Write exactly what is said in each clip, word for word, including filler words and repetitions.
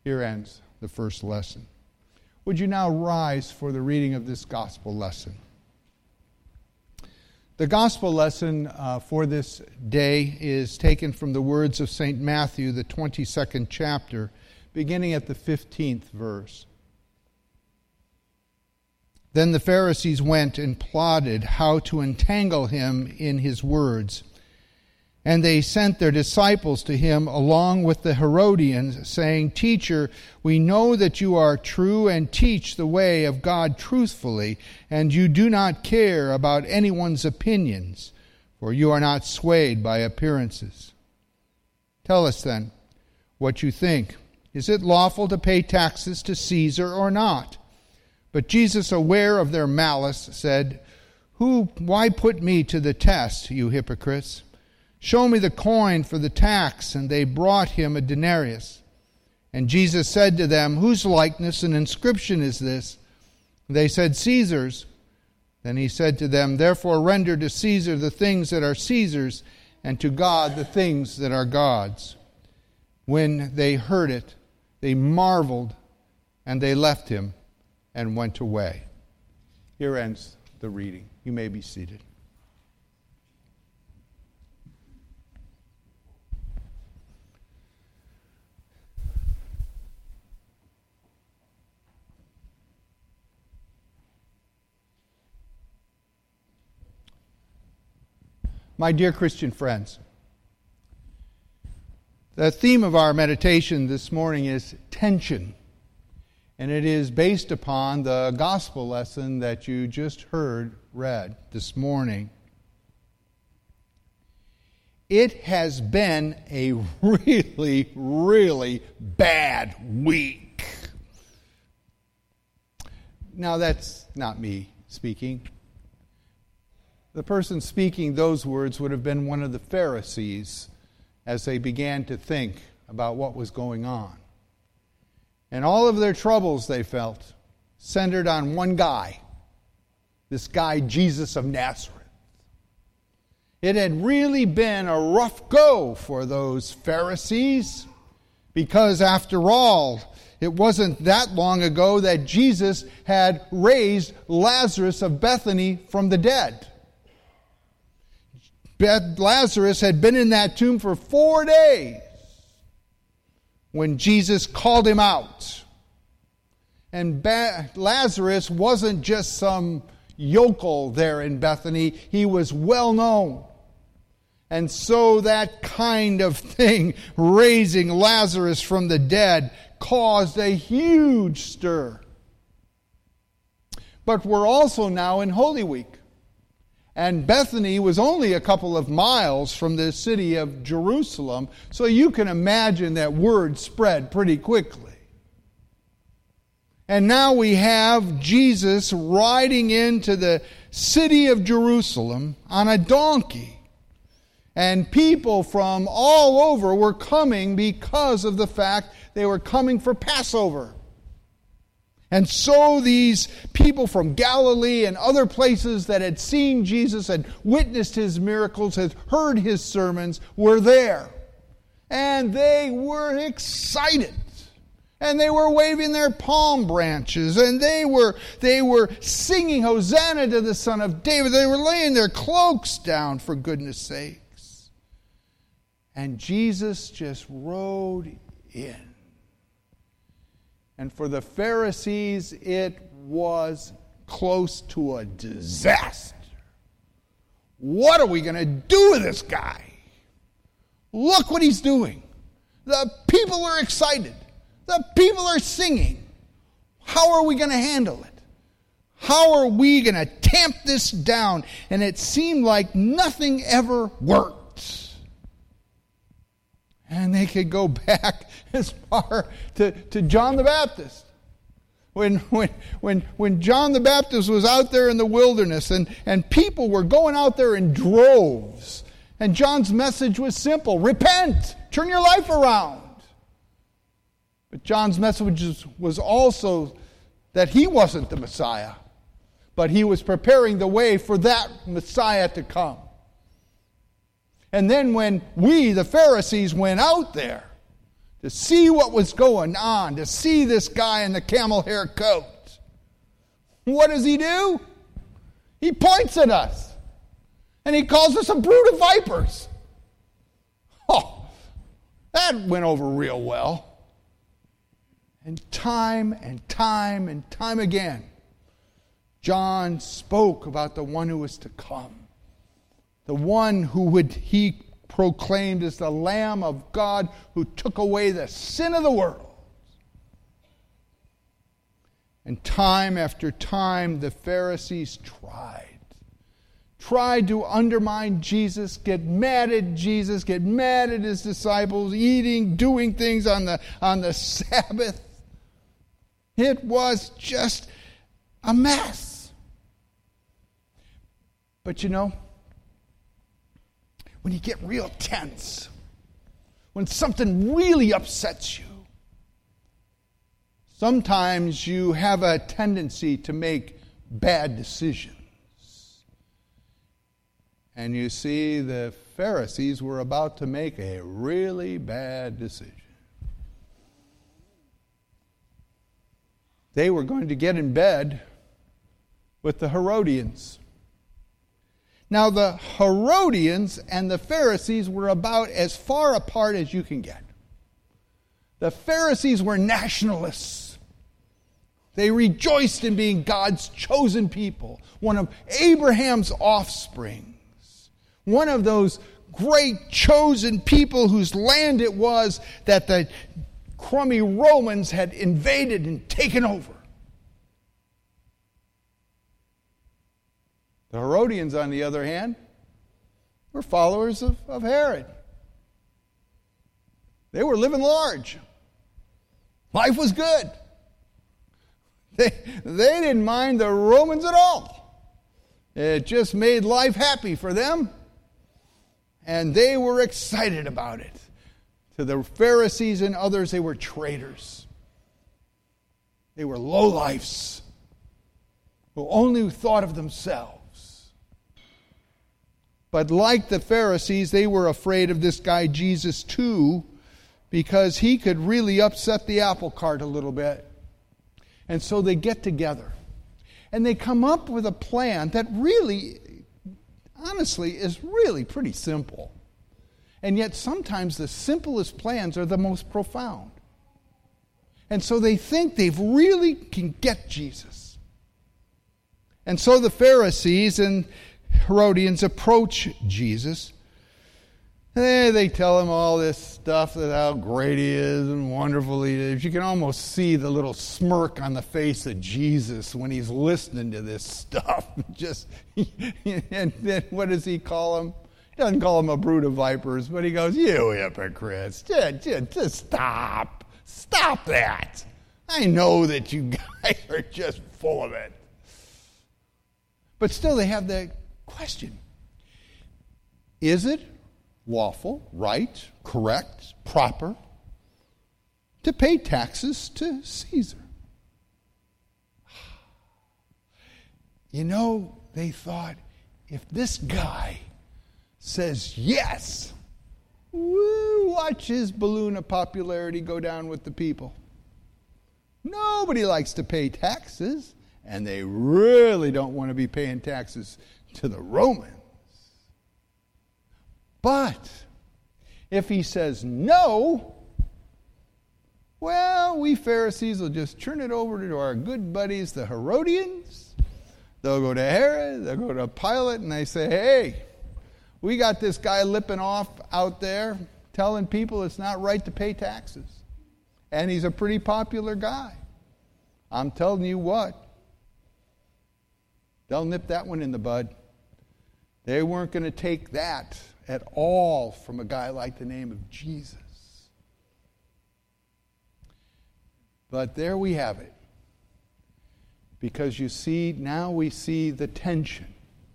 Here ends the first lesson. Would you now rise for the reading of this gospel lesson? The gospel lesson uh, for this day is taken from the words of Saint Matthew, the twenty-second chapter, beginning at the fifteenth verse. Then the Pharisees went and plotted how to entangle him in his words. And they sent their disciples to him along with the Herodians, saying, Teacher, we know that you are true and teach the way of God truthfully, and you do not care about anyone's opinions, for you are not swayed by appearances. Tell us then what you think. Is it lawful to pay taxes to Caesar or not? But Jesus, aware of their malice, said, Who? Why put me to the test, you hypocrites? Show me the coin for the tax. And they brought him a denarius. And Jesus said to them, Whose likeness and inscription is this? They said, Caesar's. Then he said to them, Therefore render to Caesar the things that are Caesar's, and to God the things that are God's. When they heard it, they marveled, and they left him and went away. Here ends the reading. You may be seated. My dear Christian friends, the theme of our meditation this morning is tension, and it is based upon the gospel lesson that you just heard read this morning. It has been a really, really bad week. Now, that's not me speaking. The person speaking those words would have been one of the Pharisees as they began to think about what was going on. And all of their troubles, they felt, centered on one guy, this guy Jesus of Nazareth. It had really been a rough go for those Pharisees because, after all, it wasn't that long ago that Jesus had raised Lazarus of Bethany from the dead. Lazarus had been in that tomb for four days when Jesus called him out. And ba- Lazarus wasn't just some yokel there in Bethany. He was well known. And so that kind of thing, raising Lazarus from the dead, caused a huge stir. But we're also now in Holy Week. And Bethany was only a couple of miles from the city of Jerusalem, so you can imagine that word spread pretty quickly. And now we have Jesus riding into the city of Jerusalem on a donkey. And people from all over were coming because of the fact they were coming for Passover. And so these people from Galilee and other places that had seen Jesus, had witnessed his miracles, had heard his sermons, were there. And they were excited. And they were waving their palm branches. And they were, they were singing Hosanna to the Son of David. They were laying their cloaks down, for goodness sakes. And Jesus just rode in. And for the Pharisees, it was close to a disaster. What are we going to do with this guy? Look what he's doing. The people are excited. The people are singing. How are we going to handle it? How are we going to tamp this down? And it seemed like nothing ever worked. And they could go back as far to, to John the Baptist. When, when, when, when John the Baptist was out there in the wilderness and, and people were going out there in droves. And John's message was simple. Repent. Turn your life around. But John's message was also that he wasn't the Messiah. But he was preparing the way for that Messiah to come. And then when we, the Pharisees, went out there to see what was going on, to see this guy in the camel hair coat. What does he do? He points at us. And he calls us a brood of vipers. Oh, that went over real well. And time and time and time again, John spoke about the one who was to come. The one who would he proclaimed as the Lamb of God who took away the sin of the world. And time after time, the Pharisees tried. Tried to undermine Jesus, get mad at Jesus, get mad at his disciples, eating, doing things on the, on the Sabbath. It was just a mess. But you know, when you get real tense, when something really upsets you, sometimes you have a tendency to make bad decisions. And you see, the Pharisees were about to make a really bad decision. They were going to get in bed with the Herodians. Now, the Herodians and the Pharisees were about as far apart as you can get. The Pharisees were nationalists. They rejoiced in being God's chosen people, one of Abraham's offspring. One of those great chosen people whose land it was that the crummy Romans had invaded and taken over. The Herodians, on the other hand, were followers of, of Herod. They were living large. Life was good. They, they didn't mind the Romans at all. It just made life happy for them. And they were excited about it. To the Pharisees and others, they were traitors. They were lowlifes who only thought of themselves. But like the Pharisees, they were afraid of this guy Jesus too, because he could really upset the apple cart a little bit. And so they get together. And they come up with a plan that really, honestly, is really pretty simple. And yet sometimes the simplest plans are the most profound. And so they think they really can get Jesus. And so the Pharisees and Herodians approach Jesus. And they tell him all this stuff, that how great he is and wonderful he is. You can almost see the little smirk on the face of Jesus when he's listening to this stuff. Just, and then what does he call him? He doesn't call him a brood of vipers, but he goes, "You hypocrites, just, just, just stop. Stop that. I know that you guys are just full of it." But still they have the question. Is it lawful, right, correct, proper to pay taxes to Caesar? You know, they thought, if this guy says yes, woo, watch his balloon of popularity go down with the people. Nobody likes to pay taxes, and they really don't want to be paying taxes to the Romans. But if he says no, well, we Pharisees will just turn it over to our good buddies, the Herodians. They'll go to Herod, they'll go to Pilate, and they say, "Hey, we got this guy lipping off out there telling people it's not right to pay taxes. And he's a pretty popular guy. I'm telling you what, they'll nip that one in the bud." They weren't going to take that at all from a guy like the name of Jesus. But there we have it. Because you see, now we see the tension.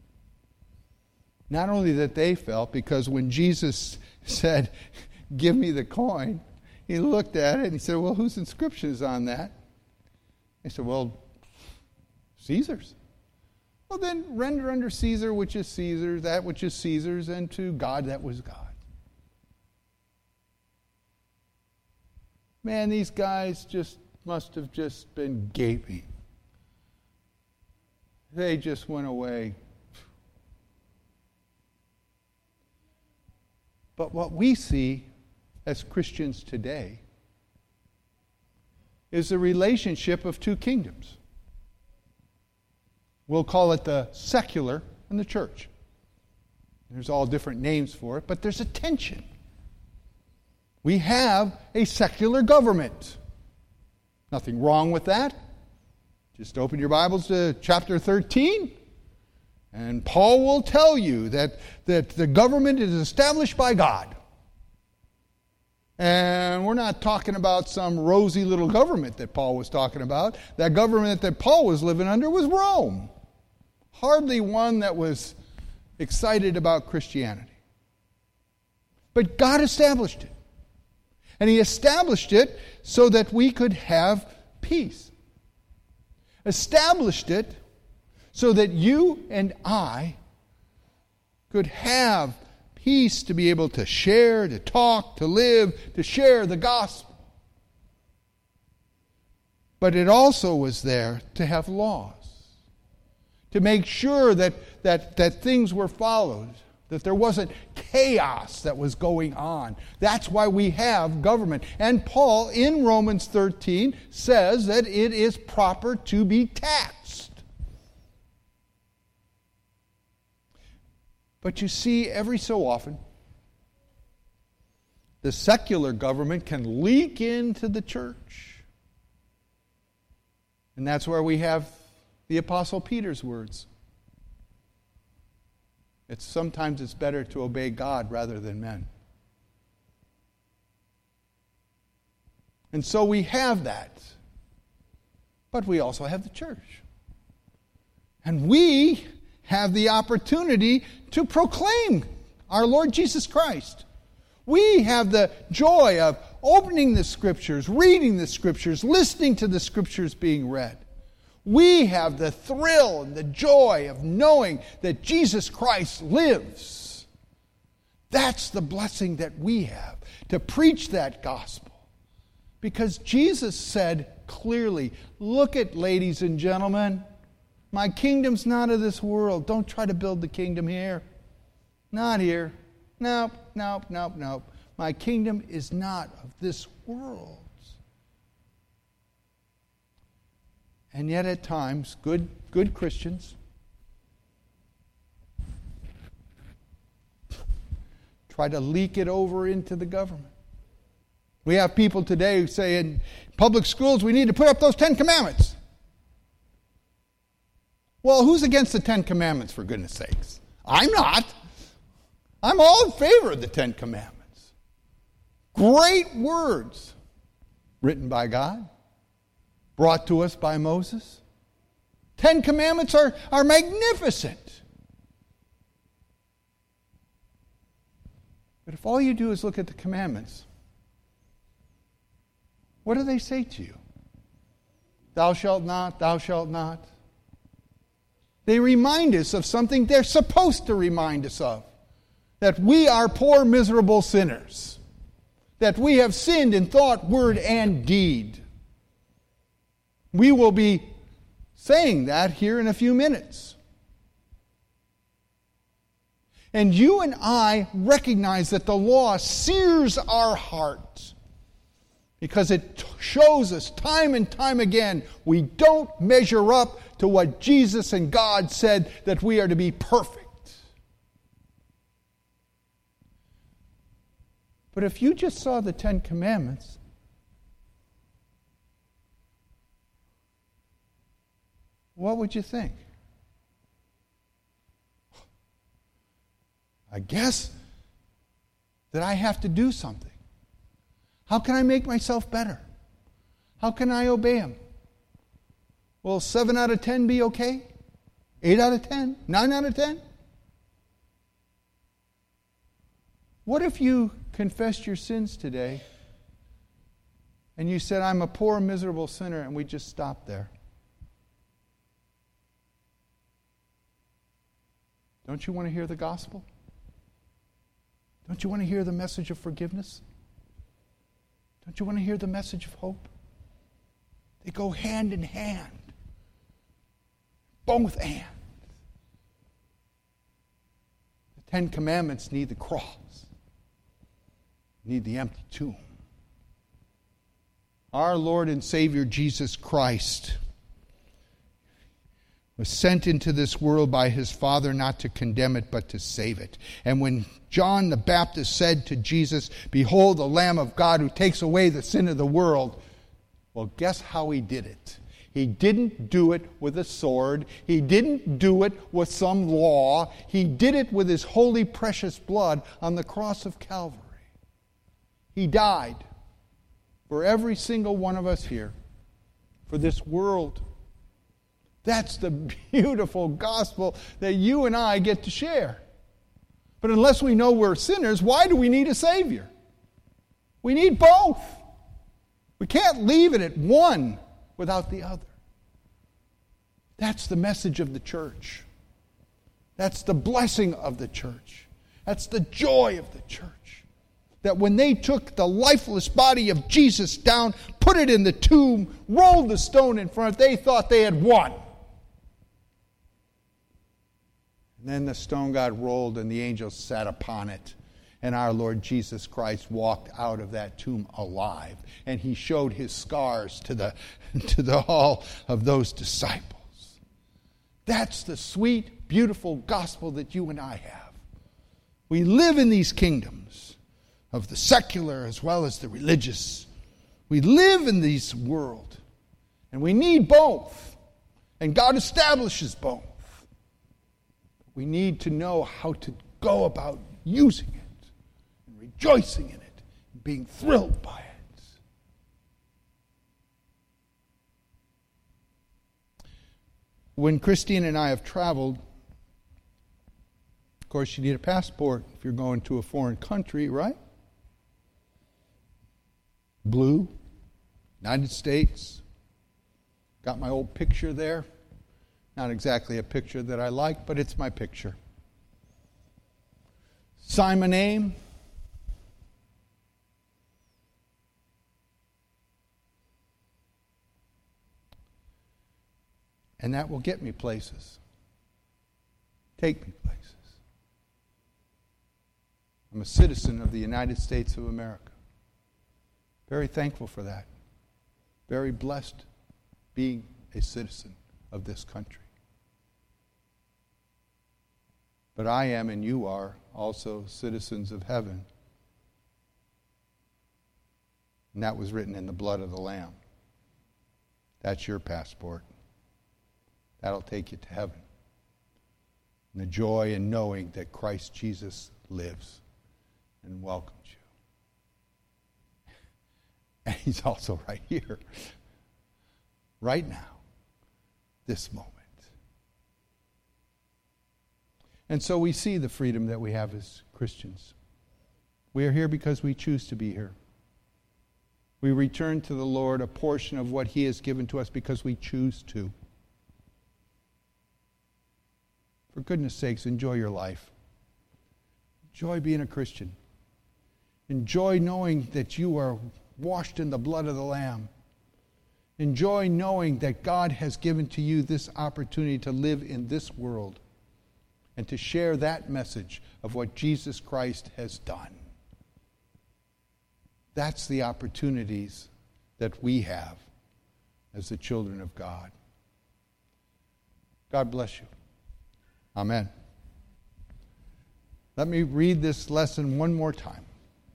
Not only that they felt, because when Jesus said, "Give me the coin," he looked at it and he said, "Well, whose inscription is on that?" They said, "Well, Caesar's." "Well, then render unto Caesar which is Caesar, that which is Caesar's, and to God that was God." Man, these guys just must have just been gaping. They just went away. But what we see as Christians today is the relationship of two kingdoms. We'll call it the secular and the church. There's all different names for it, but there's a tension. We have a secular government. Nothing wrong with that. Just open your Bibles to chapter thirteen, and Paul will tell you that, that the government is established by God. And we're not talking about some rosy little government that Paul was talking about. That government that Paul was living under was Rome. Hardly one that was excited about Christianity. But God established it. And He established it so that we could have peace. Established it so that you and I could have peace to be able to share, to talk, to live, to share the gospel. But it also was there to have laws, to make sure that, that, that things were followed, that there wasn't chaos that was going on. That's why we have government. And Paul, in Romans thirteen, says that it is proper to be taxed. But you see, every so often, the secular government can leak into the church. And that's where we have the Apostle Peter's words. It's sometimes it's better to obey God rather than men. And so we have that. But we also have the church. And we have the opportunity to proclaim our Lord Jesus Christ. We have the joy of opening the Scriptures, reading the Scriptures, listening to the Scriptures being read. We have the thrill and the joy of knowing that Jesus Christ lives. That's the blessing that we have, to preach that gospel. Because Jesus said clearly, look at, ladies and gentlemen, my kingdom's not of this world. Don't try to build the kingdom here. Not here. Nope, nope, nope, nope. My kingdom is not of this world. And yet at times, good, good Christians try to leak it over into the government. We have people today who say in public schools we need to put up those Ten Commandments. Well, who's against the Ten Commandments, for goodness sakes? I'm not. I'm all in favor of the Ten Commandments. Great words written by God, brought to us by Moses. Ten Commandments are, are magnificent. But if all you do is look at the commandments, what do they say to you? Thou shalt not, thou shalt not. They remind us of something they're supposed to remind us of. That we are poor, miserable sinners. That we have sinned in thought, word, and deed. We will be saying that here in a few minutes. And you and I recognize that the law sears our hearts. Because it shows us time and time again we don't measure up to what Jesus and God said that we are to be perfect. But if you just saw the Ten Commandments, what would you think? I guess that I have to do something. How can I make myself better? How can I obey Him? Will seven out of ten be okay? Eight out of ten? Nine out of ten? What if you confessed your sins today and you said, I'm a poor, miserable sinner, and we just stopped there? Don't you want to hear the gospel? Don't you want to hear the message of forgiveness? Don't you want to hear the message of hope? They go hand in hand. Both and. The Ten Commandments need the cross. Need the empty tomb. Our Lord and Savior Jesus Christ was sent into this world by his Father not to condemn it, but to save it. And when John the Baptist said to Jesus, "Behold the Lamb of God who takes away the sin of the world," well, guess how he did it? He didn't do it with a sword. He didn't do it with some law. He did it with his holy, precious blood on the cross of Calvary. He died for every single one of us here, for this world. That's the beautiful gospel that you and I get to share. But unless we know we're sinners, why do we need a Savior? We need both. We can't leave it at one without the other. That's the message of the church. That's the blessing of the church. That's the joy of the church. That when they took the lifeless body of Jesus down, put it in the tomb, rolled the stone in front, they thought they had won. And then the stone got rolled and the angels sat upon it. And our Lord Jesus Christ walked out of that tomb alive. And he showed his scars to the, to the all of those disciples. That's the sweet, beautiful gospel that you and I have. We live in these kingdoms of the secular as well as the religious. We live in this world. And we need both. And God establishes both. We need to know how to go about using it, and rejoicing in it, and being thrilled by it. When Christine and I have traveled, of course you need a passport if you're going to a foreign country, right? Blue, United States. Got my old picture there. Not exactly a picture that I like, but it's my picture. Sign my name. And that will get me places. Take me places. I'm a citizen of the United States of America. Very thankful for that. Very blessed being a citizen of this country. But I am and you are also citizens of heaven. And that was written in the blood of the Lamb. That's your passport. That'll take you to heaven. And the joy in knowing that Christ Jesus lives and welcomes you. And he's also right here. Right now. This moment. And so we see the freedom that we have as Christians. We are here because we choose to be here. We return to the Lord a portion of what he has given to us because we choose to. For goodness sakes, enjoy your life. Enjoy being a Christian. Enjoy knowing that you are washed in the blood of the Lamb. Enjoy knowing that God has given to you this opportunity to live in this world and to share that message of what Jesus Christ has done. That's the opportunities that we have as the children of God. God bless you. Amen. Let me read this lesson one more time.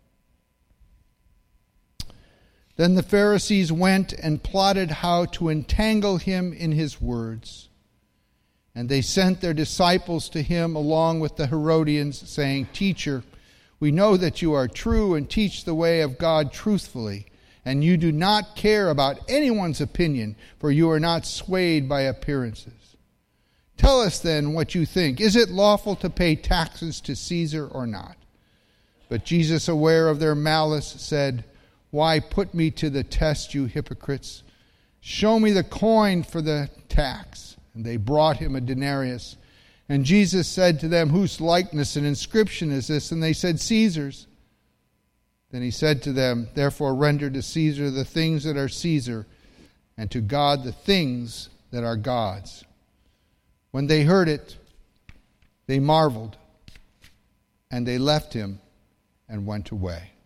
Then the Pharisees went and plotted how to entangle him in his words. And they sent their disciples to him along with the Herodians, saying, "Teacher, we know that you are true and teach the way of God truthfully, and you do not care about anyone's opinion, for you are not swayed by appearances. Tell us then what you think. Is it lawful to pay taxes to Caesar or not?" But Jesus, aware of their malice, said, "Why put me to the test, you hypocrites? Show me the coin for the tax." And they brought him a denarius. And Jesus said to them, "Whose likeness and inscription is this?" And they said, "Caesar's." Then he said to them, "Therefore render to Caesar the things that are Caesar, and to God the things that are God's." When they heard it, they marveled, and they left him and went away.